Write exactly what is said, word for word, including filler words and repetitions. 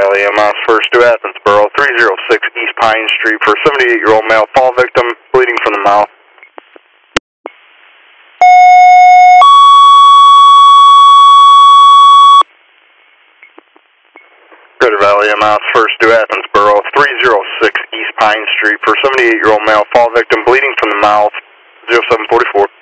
Valley, M I first to Athensboro, three oh six East Pine Street for a seventy-eight-year-old male fall victim, bleeding from the mouth. Greater Valley, M I first to Athensboro, three oh six East Pine Street for a seventy-eight-year-old male fall victim, bleeding from the mouth, oh seven forty-four.